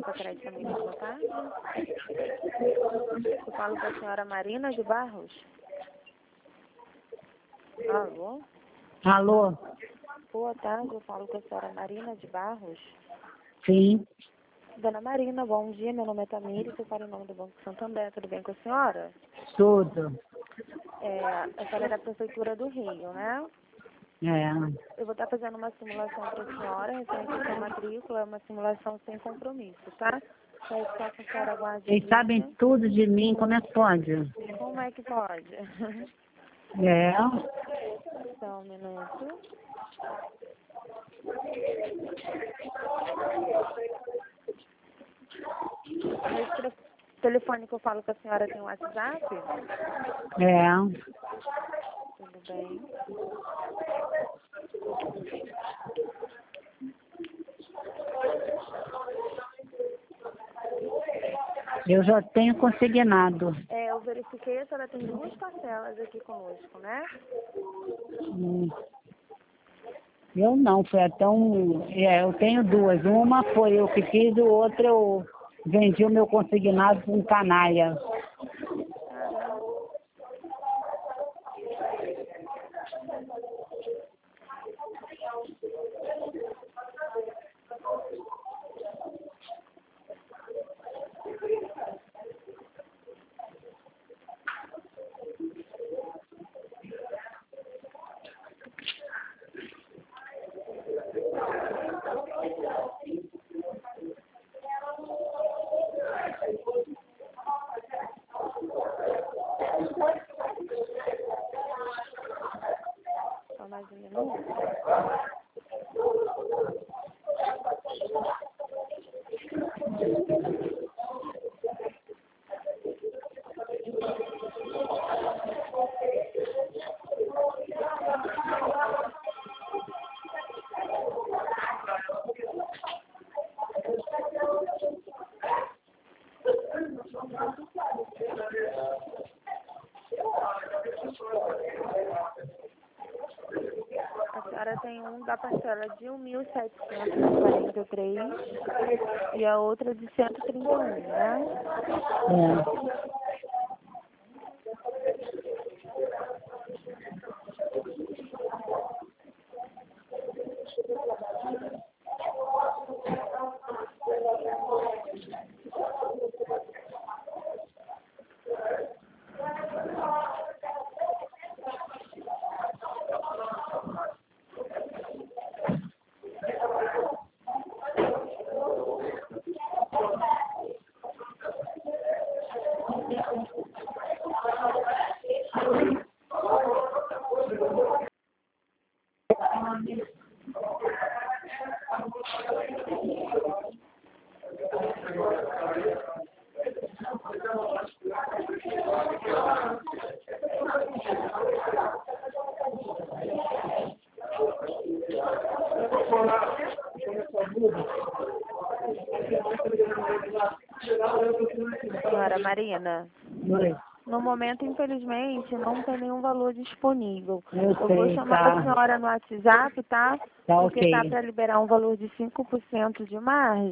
Banco Crédito Amigo, boa tarde. Eu falo com a senhora Marina de Barros. Alô? Alô? Boa tarde, eu falo com a senhora Marina de Barros. Sim. Dona Marina, bom dia, meu nome é Tamires, eu falo em nome do Banco Santander, tudo bem com a senhora? Tudo. A senhora é da Prefeitura do Rio, né? É. Eu vou estar fazendo uma simulação para a senhora, referente à sua matrícula, é uma simulação sem compromisso, tá? Para isso, só que a senhora aguarde. Eles sabem tudo de mim, como é que pode? Como é que pode? É. Só um minuto. Esse telefone que eu falo com a senhora tem um WhatsApp? É. Tudo bem. Eu já tenho consignado. Eu verifiquei, a senhora tem duas parcelas aqui conosco, né? Eu não, foi até um... eu tenho duas. Uma foi eu que fiz, e outra eu vendi o meu consignado para um canalha. Caramba. Só mais um minuto. A senhora tem um da parcela de 1.743 e a outra de 131, né? É. Senhora Marina, Oi. no momento, infelizmente, não tem nenhum valor disponível. Eu Eu vou sei, chamar tá. a senhora no WhatsApp, tá? Tá Porque tá ok. para liberar um valor de 5% de margem.